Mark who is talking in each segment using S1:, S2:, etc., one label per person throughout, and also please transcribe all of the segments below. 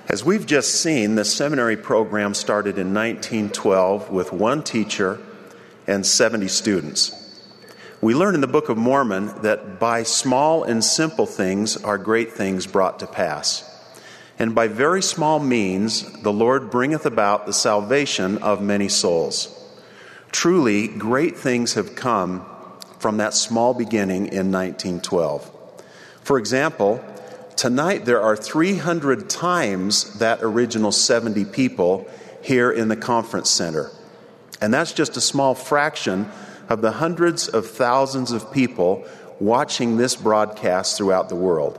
S1: As we've just seen, the seminary program started in 1912 with one teacher and 70 students. We learn in the Book of Mormon that by small and simple things are great things brought to pass. And by very small means the Lord bringeth about the salvation of many souls. Truly, great things have come from that small beginning in 1912. For example, tonight there are 300 times that original 70 people here in the conference center. And that's just a small fraction of the hundreds of thousands of people watching this broadcast throughout the world.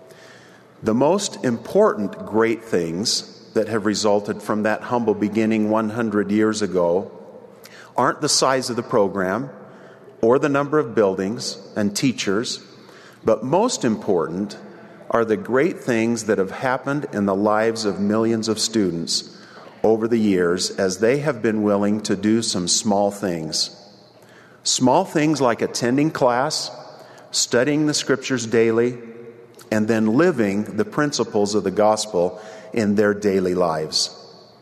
S1: The most important great things that have resulted from that humble beginning 100 years ago aren't the size of the program or the number of buildings and teachers, but most important are the great things that have happened in the lives of millions of students over the years as they have been willing to do some small things. Small things like attending class, studying the Scriptures daily, and then living the principles of the gospel in their daily lives.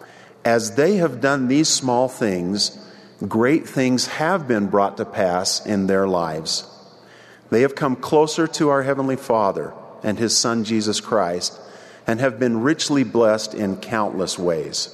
S1: As they have done these small things, great things have been brought to pass in their lives. They have come closer to our Heavenly Father and His Son Jesus Christ and have been richly blessed in countless ways.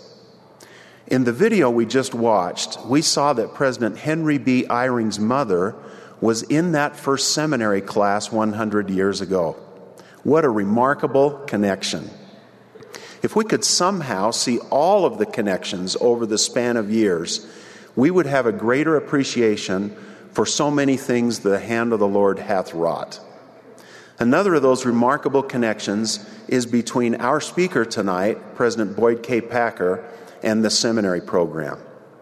S1: In the video we just watched, we saw that President Henry B. Eyring's mother was in that first seminary class 100 years ago. What a remarkable connection. If we could somehow see all of the connections over the span of years, we would have a greater appreciation for so many things the hand of the Lord hath wrought. Another of those remarkable connections is between our speaker tonight, President Boyd K. Packer, and the seminary program.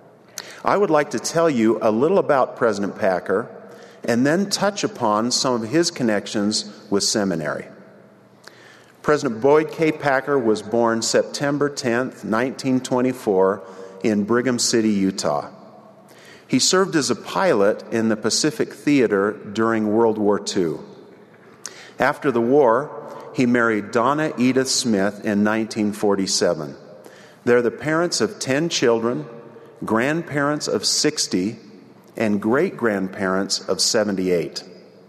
S1: I would like to tell you a little about President Packer and then touch upon some of his connections with seminary. President Boyd K. Packer was born September 10th, 1924, in Brigham City, Utah. He served as a pilot in the Pacific Theater during World War II. After the war, he married Donna Edith Smith in 1947. They're the parents of 10 children, grandparents of 60, and great-grandparents of 78.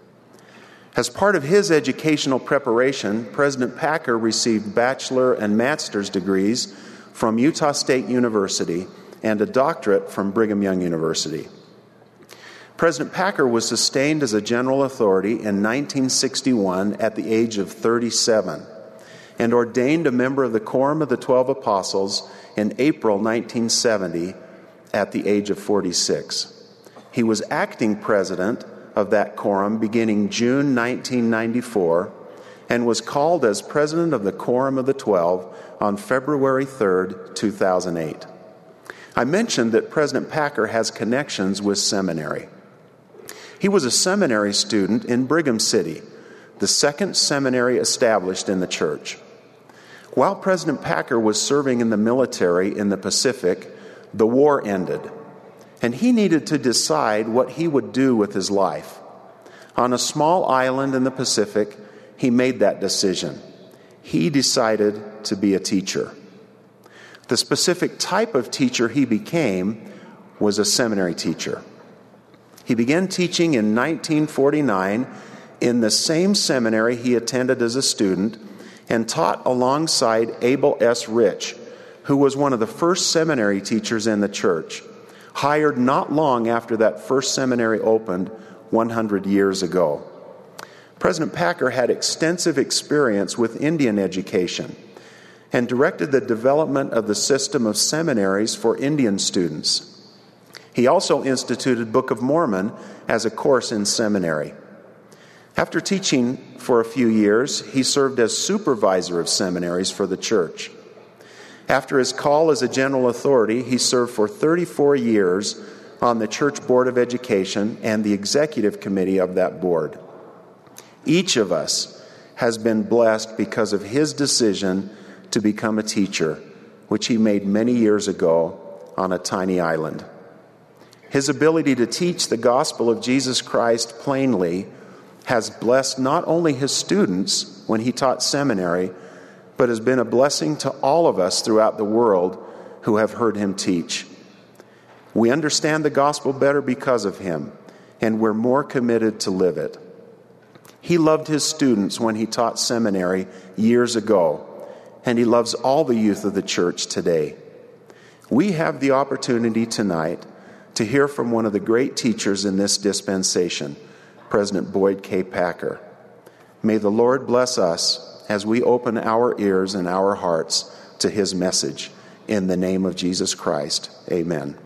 S1: As part of his educational preparation, President Packer received bachelor and master's degrees from Utah State University and a doctorate from Brigham Young University. President Packer was sustained as a general authority in 1961 at the age of 37 and ordained a member of the Quorum of the 12 Apostles in April 1970 at the age of 46. He was acting president of that quorum beginning June 1994 and was called as president of the Quorum of the 12 on February 3rd, 2008. I mentioned that President Packer has connections with seminary. He was a seminary student in Brigham City, the second seminary established in the church. While President Packer was serving in the military in the Pacific, the war ended, and he needed to decide what he would do with his life. On a small island in the Pacific, he made that decision. He decided to be a teacher. The specific type of teacher he became was a seminary teacher. He began teaching in 1949 in the same seminary he attended as a student and taught alongside Abel S. Rich, who was one of the first seminary teachers in the church, hired not long after that first seminary opened 100 years ago. President Packer had extensive experience with Indian education and directed the development of the system of seminaries for Indian students. He also instituted Book of Mormon as a course in seminary. After teaching for a few years, he served as supervisor of seminaries for the church. After his call as a general authority, he served for 34 years on the Church Board of Education and the executive committee of that board. Each of us has been blessed because of his decision to become a teacher, which he made many years ago on a tiny island. His ability to teach the gospel of Jesus Christ plainly has blessed not only his students when he taught seminary, but has been a blessing to all of us throughout the world who have heard him teach. We understand the gospel better because of him, and we're more committed to live it. He loved his students when he taught seminary years ago, and he loves all the youth of the church today. We have the opportunity tonight to hear from one of the great teachers in this dispensation, President Boyd K. Packer. May the Lord bless us as we open our ears and our hearts to his message. In the name of Jesus Christ, amen.